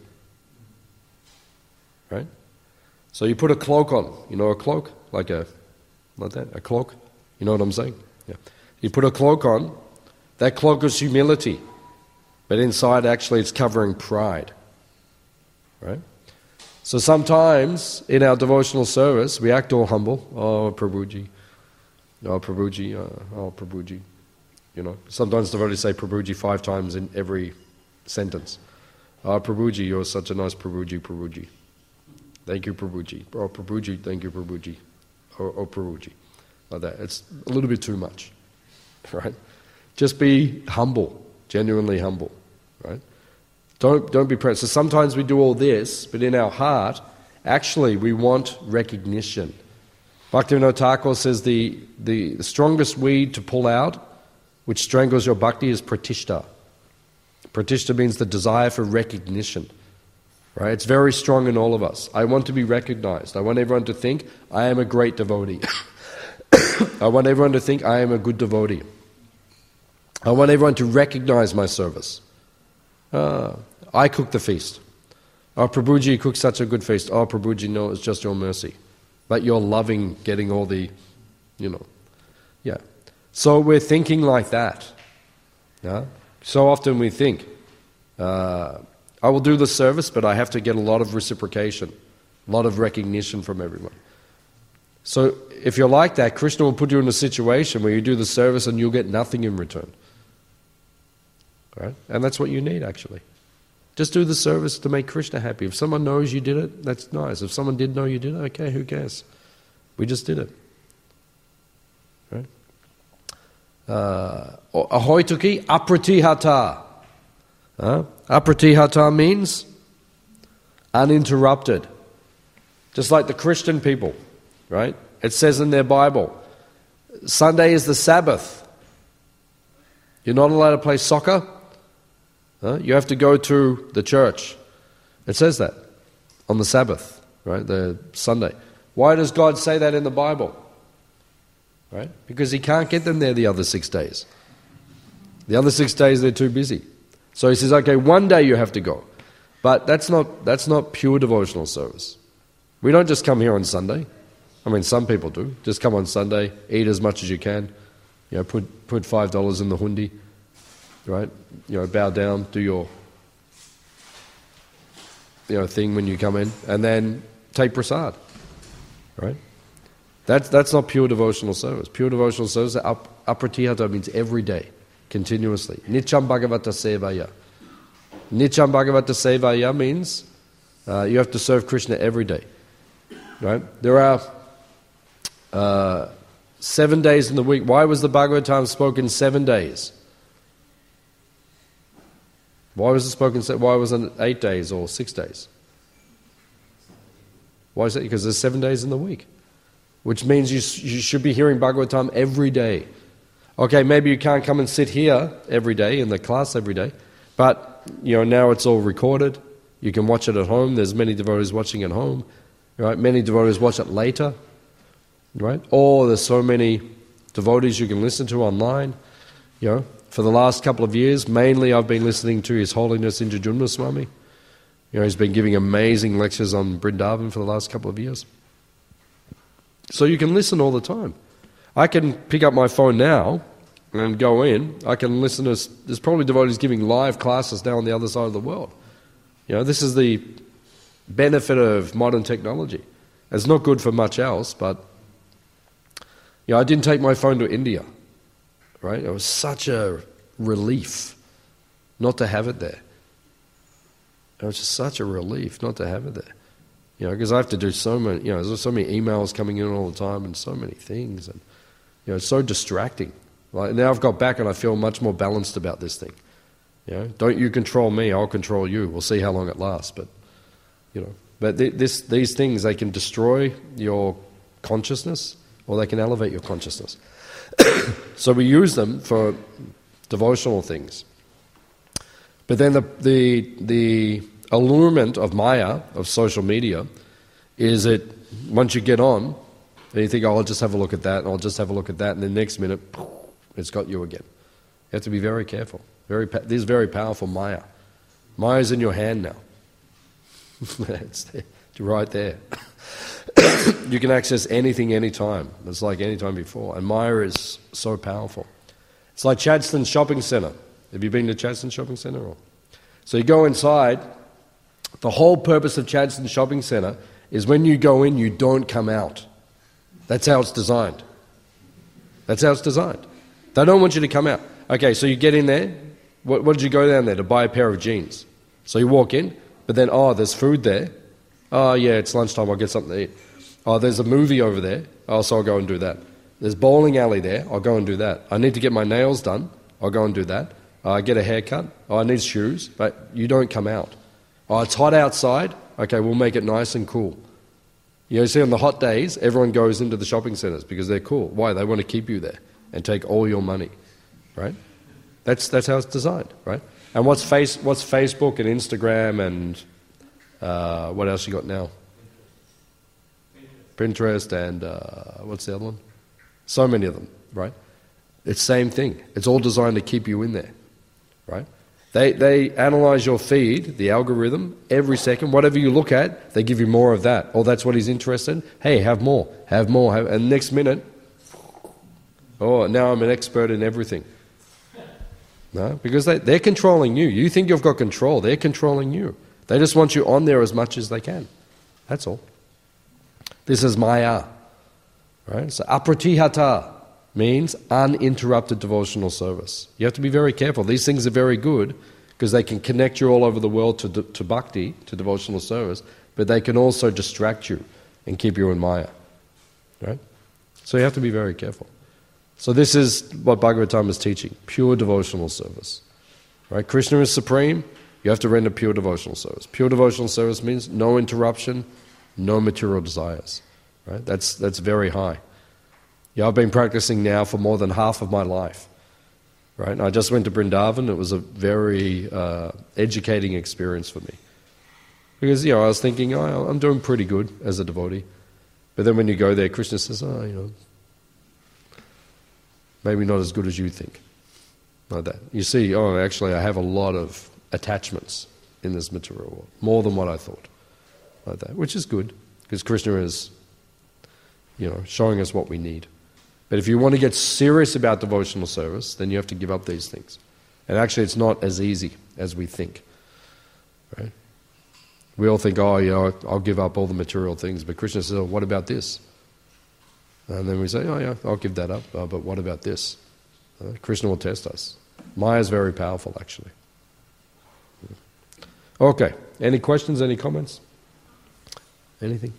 Right? So you put a cloak on. You know a cloak? Like a, like that, a cloak. You know what I'm saying? Yeah. You put a cloak on, that cloak is humility. But inside actually it's covering pride. Right? So sometimes in our devotional service we act all humble. Oh, Prabhuji. Oh, Prabhuji. Uh, oh, Prabhuji. You know, sometimes devotees say Prabhuji five times in every sentence. Oh, Prabhuji, you're such a nice Prabhuji, Prabhuji. Thank you, Prabhuji. Oh, Prabhuji, thank you, Prabhuji. Oh, oh, Prabhuji. Like that. It's a little bit too much. Right? Just be humble. Genuinely humble. Right? Don't, don't be proud. So sometimes we do all this, but in our heart, actually we want recognition. Bhaktivinoda Thakur says the, the, the strongest weed to pull out, which strangles your bhakti, is pratishta. Pratishta means the desire for recognition. Right? It's very strong in all of us. I want to be recognized. I want everyone to think I am a great devotee. I want everyone to think I am a good devotee. I want everyone to recognize my service. Ah, I cook the feast. Oh, Prabhuji cooks such a good feast. Oh, Prabhuji, no, it's just your mercy. But you're loving getting all the, you know, yeah. So we're thinking like that. Yeah? So often we think, uh, I will do the service, but I have to get a lot of reciprocation, a lot of recognition from everyone. So if you're like that, Krishna will put you in a situation where you do the service and you'll get nothing in return. Right? And that's what you need, actually. Just do the service to make Krishna happy. If someone knows you did it, that's nice. If someone did know you did it, okay, who cares? We just did it. Right? Uh, ahoituki apratihata. Uh, apratihata means uninterrupted. Just like the Christian people, right? It says in their Bible, Sunday is the Sabbath. You're not allowed to play soccer. Uh, you have to go to the church. It says that on the Sabbath, right? The Sunday. Why does God say that in the Bible? Right? Because He can't get them there the other six days. The other six days they're too busy. So He says, okay, one day you have to go. But that's not that's not pure devotional service. We don't just come here on Sunday. I mean, some people do. Just come on Sunday, eat as much as you can. You know, put put five dollars in the hundi. Right? You know, bow down, do your you know thing when you come in, and then take prasad. Right? That's that's not pure devotional service. Pure devotional service, ap- apratihata means every day, continuously. Nityam bhagavata sevaya. Nityam bhagavata sevaya means uh, you have to serve Krishna every day. Right? There are uh, seven days in the week. Why was the Bhagavatam spoken seven days? Why was it spoken? Why wasn't it eight days or six days? Why is it? Because there's seven days in the week, which means you you should be hearing Bhagavatam every day. Okay, maybe you can't come and sit here every day in the class every day, but you know now it's all recorded. You can watch it at home. There's many devotees watching at home, right? Many devotees watch it later, right? Or there's so many devotees you can listen to online, you know. For the last couple of years, mainly I've been listening to His Holiness Indradyumna Swami. You know, he's been giving amazing lectures on Vrindavan for the last couple of years. So you can listen all the time. I can pick up my phone now and go in. I can listen to, there's probably devotees giving live classes now on the other side of the world. You know, this is the benefit of modern technology. It's not good for much else, but you know, I didn't take my phone to India, right? It was such a relief not to have it there. It was just such a relief not to have it there. You know, because I have to do so many, you know, there's so many emails coming in all the time and so many things, and you know, it's so distracting. Like now I've got back and I feel much more balanced about this thing. You know, don't you control me, I'll control you. We'll see how long it lasts, but you know, but th- this, these things, they can destroy your consciousness or they can elevate your consciousness. So we use them for devotional things. But then the the the allurement of Maya, of social media, is that once you get on, and you think, oh, I'll just have a look at that, and I'll just have a look at that, and the next minute, it's got you again. You have to be very careful. Very, this is very powerful Maya. Maya's in your hand now. It's there, right there. You can access anything, anytime. It's like any time before. And Maya is so powerful. It's like Chadstone Shopping Centre. Have you been to Chadstone Shopping Centre? Or? So you go inside. The whole purpose of Chadstone Shopping Centre is when you go in, you don't come out. That's how it's designed. That's how it's designed. They don't want you to come out. Okay, so you get in there. What, what did you go down there? To buy a pair of jeans. So you walk in, but then, oh, there's food there. Oh, yeah, it's lunchtime, I'll get something to eat. Oh, there's a movie over there. Oh, so I'll go and do that. There's bowling alley there. I'll go and do that. I need to get my nails done. I'll go and do that. I uh, get a haircut. Oh, I need shoes. But you don't come out. Oh, it's hot outside. Okay, we'll make it nice and cool. You know, see, on the hot days, everyone goes into the shopping centres because they're cool. Why? They want to keep you there and take all your money, right? That's that's how it's designed, right? And what's face what's Facebook and Instagram and uh, what else you got now? Pinterest and uh, what's the other one? So many of them, right? It's the same thing. It's all designed to keep you in there, right? They they analyze your feed, the algorithm, every second. Whatever you look at, they give you more of that. Oh, that's what he's interested in. Hey, have more, have more. Have, and next minute, oh, now I'm an expert in everything. No, because they, they're controlling you. You think you've got control. They're controlling you. They just want you on there as much as they can. That's all. This is Maya. Right? So apratihata means uninterrupted devotional service. You have to be very careful. These things are very good because they can connect you all over the world to, to bhakti, to devotional service, but they can also distract you and keep you in Maya. Right? So you have to be very careful. So this is what Bhagavatam is teaching, pure devotional service. Right? Krishna is supreme, you have to render pure devotional service. Pure devotional service means no interruption, no material desires. Right? That's that's very high. Yeah, I've been practicing now for more than half of my life. Right? And I just went to Vrindavan. It was a very uh, educating experience for me. Because, you know, I was thinking, oh, I'm doing pretty good as a devotee. But then when you go there, Krishna says, oh, you know, maybe not as good as you think. Like that. You see, oh, actually, I have a lot of attachments in this material world. More than what I thought. Like that. Which is good. Because Krishna is, you know, showing us what we need. But if you want to get serious about devotional service, then you have to give up these things. And actually, it's not as easy as we think. Right? We all think, oh, you know, I'll give up all the material things. But Krishna says, oh, what about this? And then we say, oh yeah, I'll give that up, uh, but what about this? Uh, Krishna will test us. Maya is very powerful, actually. Okay, any questions, any comments? Anything?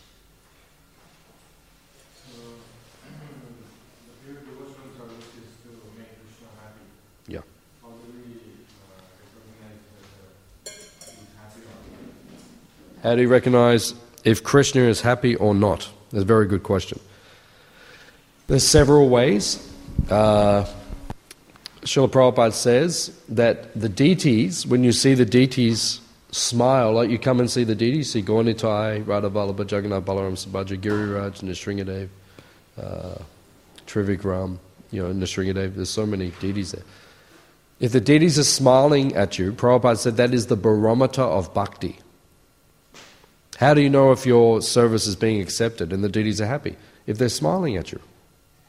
Yeah. How do you recognize if Krishna is happy or not? That's a very good question. There's several ways. Uh, Srila Prabhupada says that the deities, when you see the deities smile, like you come and see the deities, see Gaunitai, Radha Vallabha, Jagannath, Balaram, Subhadra, Giriraj, Nrsingadev, uh, Trivikram, you know, Nrsingadev, there's so many deities there. If the deities are smiling at you, Prabhupada said that is the barometer of bhakti. How do you know if your service is being accepted and the deities are happy? If they're smiling at you.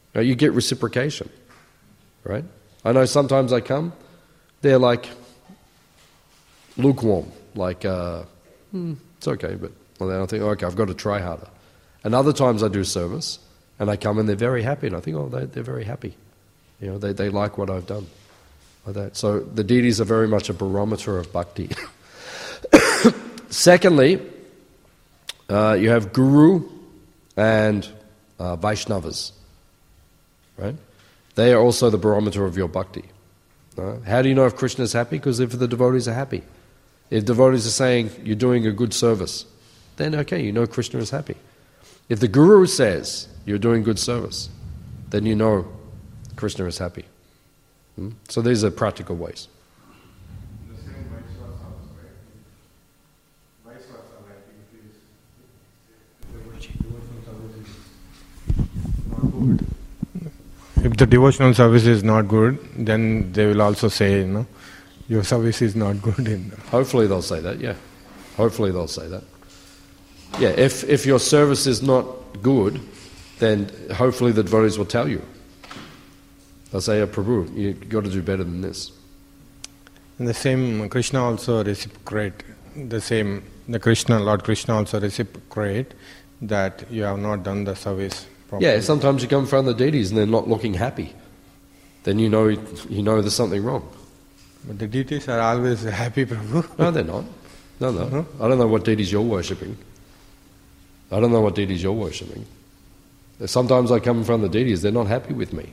Now, you get reciprocation, right? I know sometimes I come, they're like lukewarm, like, uh, hmm, it's okay, but well, then I think, okay, I've got to try harder. And other times I do service, and I come and they're very happy, and I think, oh, they, they're very happy. You know, they, they like what I've done. Like that. So the deities are very much a barometer of bhakti. Secondly, uh, you have Guru and uh, Vaishnavas. Right? They are also the barometer of your bhakti. Uh, how do you know if Krishna is happy? Because if the devotees are happy. If devotees are saying you're doing a good service, then okay, you know Krishna is happy. If the Guru says you're doing good service, then you know Krishna is happy. Hmm? So these are practical ways. The same vice versa, right? Vice versa, like if it is, if the devotional service is not good. If the devotional service is not good, then they will also say, you know, your service is not good. In Hopefully they'll say that, yeah. Hopefully they'll say that. Yeah, if, if your service is not good, then hopefully the devotees will tell you. They'll say, oh, Prabhu, you've got to do better than this. And the same, Krishna also reciprocate, the same, the Krishna, Lord Krishna also reciprocate that you have not done the service properly. Yeah, sometimes you come in front of the deities and they're not looking happy. Then you know you know there's something wrong. But the deities are always happy, Prabhu. No, they're not. No, no. Uh-huh. I don't know what deities you're worshipping. I don't know what deities you're worshipping. Sometimes I come in front of the deities, they're not happy with me.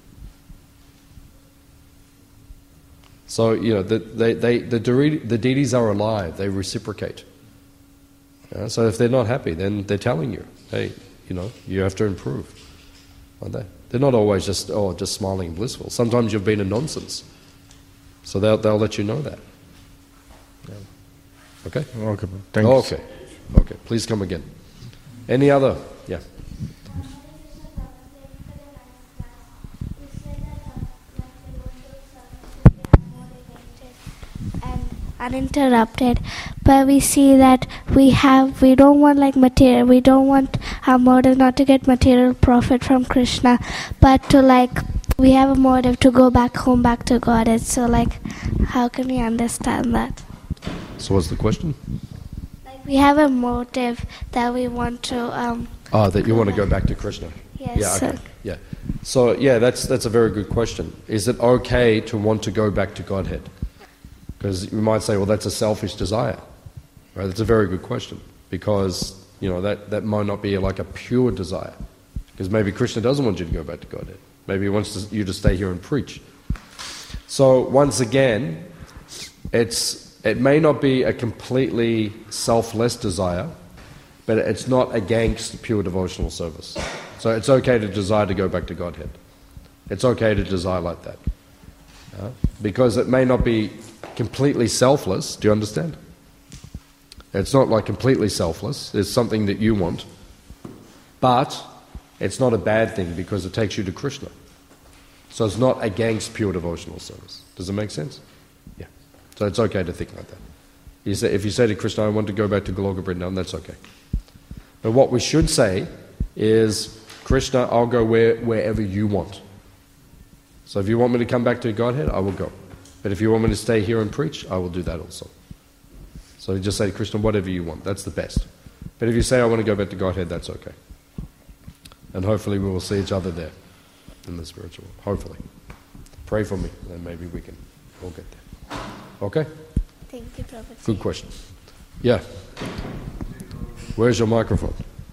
So, you know, the, they, they, the, the deities are alive, they reciprocate. Yeah, so if they're not happy, then they're telling you, hey, you know, you have to improve. Aren't they? They're not always just, oh, just smiling and blissful. Sometimes you've been a nonsense. So they'll, they'll let you know that. Yeah. Okay? Okay, thank you. Okay. Okay, please come again. Any other? Yeah. Uninterrupted, but we see that we have we don't want like material we don't want our motive not to get material profit from Krishna, but to like we have a motive to go back home, back to Godhead. So like how can we understand that? So what's the question? Like we have a motive that we want to um oh that you want to go back to Krishna. Yes. Yeah, okay. Yeah. So yeah, that's that's a very good question. Is it okay to want to go back to Godhead? Because you might say, well, that's a selfish desire. Right? That's a very good question. Because, you know, that, that might not be like a pure desire. Because maybe Krishna doesn't want you to go back to Godhead. Maybe he wants to, you to stay here and preach. So, once again, it's it may not be a completely selfless desire, but it's not against pure devotional service. So it's okay to desire to go back to Godhead. It's okay to desire like that. Uh, because it may not be completely selfless. Do you understand? It's not like completely selfless. There's something that you want. But it's not a bad thing because it takes you to Krishna. So it's not against pure devotional service. Does it make sense? Yeah. So it's okay to think like that. You say, if you say to Krishna, I want to go back to Goloka Vrindavan, that's okay. But what we should say is, Krishna, I'll go where, wherever you want. So if you want me to come back to Godhead, I will go. But if you want me to stay here and preach, I will do that also. So you just say to Krishna, whatever you want, that's the best. But if you say I want to go back to Godhead, that's okay. And hopefully we will see each other there in the spiritual world. Hopefully. Pray for me, and maybe we can all get there. Okay? Thank you, Prabhupada. Good question. Yeah. Where's your microphone?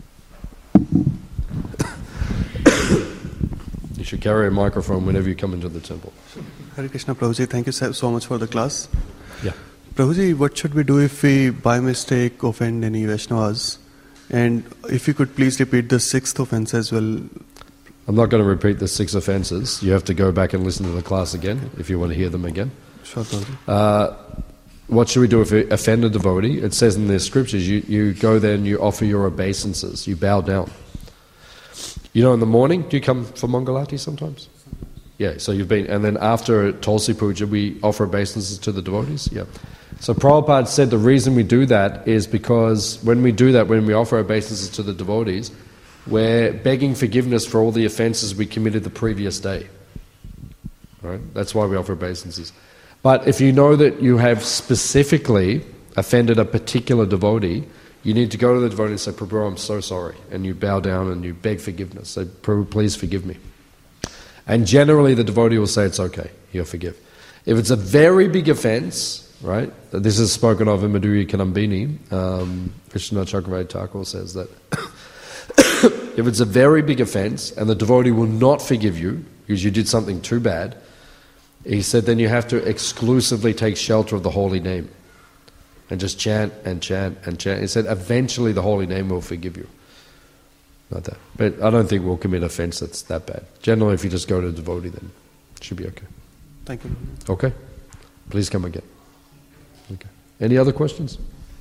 You should carry a microphone whenever you come into the temple. Hare Krishna, Prabhuji, thank you so much for the class. Yeah. Prabhuji, what should we do if we by mistake offend any Vaishnavas? And if you could please repeat the sixth offense as well. I'm not going to repeat the six offenses. You have to go back and listen to the class again if you want to hear them again. Sure, Prabhuji. Uh, what should we do if we offend a devotee? It says in the scriptures, you, you go there and you offer your obeisances. You bow down. You know, in the morning, do you come for Mangalati sometimes? Yeah, so you've been, and then after Tulsi Puja, we offer obeisances to the devotees. Yeah. So Prabhupada said the reason we do that is because when we do that, when we offer obeisances to the devotees, we're begging forgiveness for all the offences we committed the previous day. Right? That's why we offer obeisances. But if you know that you have specifically offended a particular devotee, you need to go to the devotee and say, Prabhu, I'm so sorry. And you bow down and you beg forgiveness. Say, Prabhu, please forgive me. And generally the devotee will say it's okay, he'll forgive. If it's a very big offence, right, this is spoken of in Madhurya Kalambini, um, Krishna Chakravarti Thakur says that if it's a very big offence and the devotee will not forgive you because you did something too bad, he said then you have to exclusively take shelter of the holy name and just chant and chant and chant. He said eventually the holy name will forgive you. Not that. But I don't think we'll commit offence that's that bad. Generally, if you just go to the devotee, then it should be okay. Thank you. Okay? Please come again. Okay. Any other questions?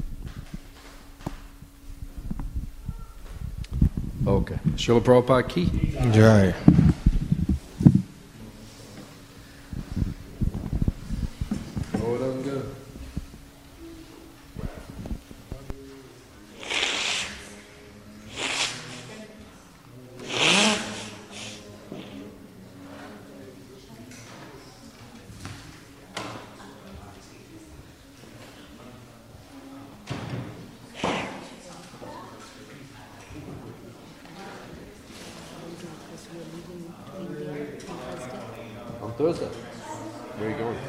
Okay. Srila Prabhupada ki? Jai. Gauranga. On Thursday. Where are you going?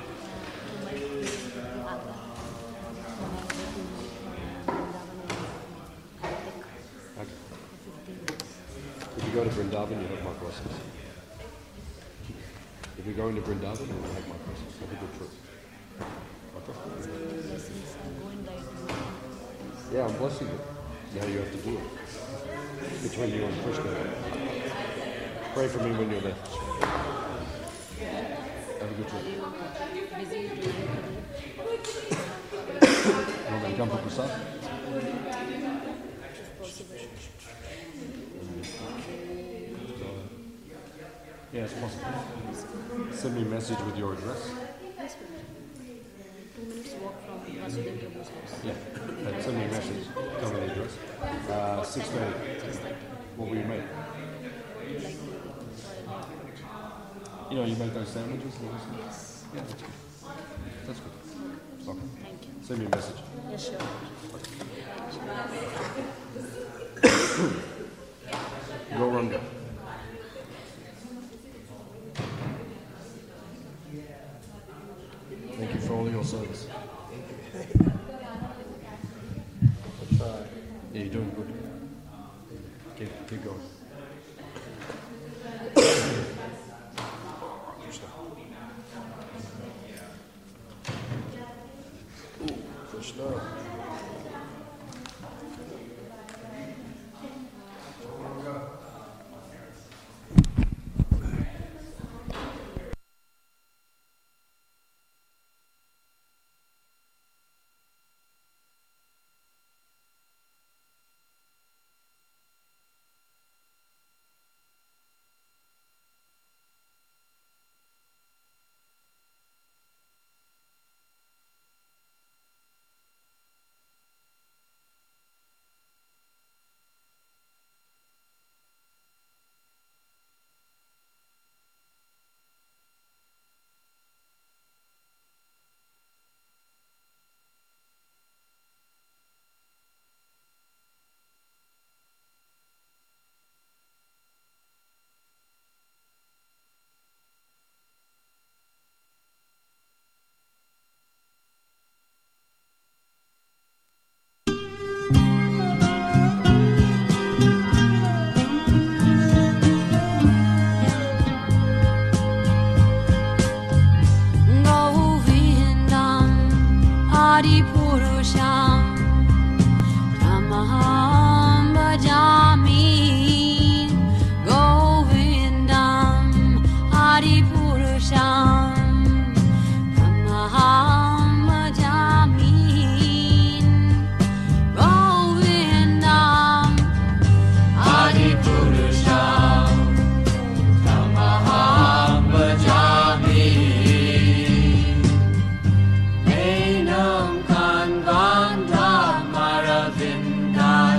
If you go to Vrindavan, you have my blessings. If you're going to Vrindavan, you will have my blessings. Have a good trip. Okay? Yeah, I'm blessing you. Now you have to do it. Between you and Krishna. Pray for me when you're there. Have a good trip. You want to come for Prasad? Yeah, it's possible. Send me a message with your address. Two minutes walk from Vasudev Prabhu's house. Yeah, and send me a message. Tell me the address. Uh, six thirty. What will you make? You know, you make those sandwiches? Yes. Yeah, that's good. That's good. Okay. Thank you. Send me a message. Yes, sure. Gauranga. Thank you for all your service. Yeah, you're doing good. Keep, keep going. Krishna. Ooh, Krishna. Nam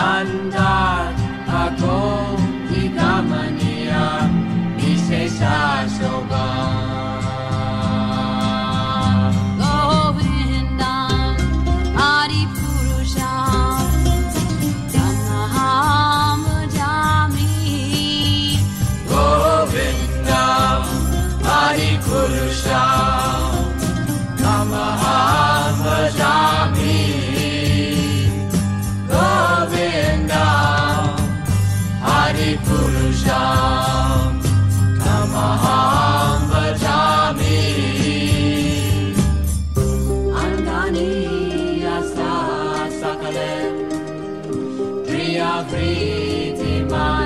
Nandat ako ikamaniya Vishesha Shobha Govindam Adipurusham Tamaham Bhajami Govindam Adipurusham Tamaham Bhajami Govindam Adipurusham Tamaham Bhajami Andani Asa Sakale Priya Priti Maya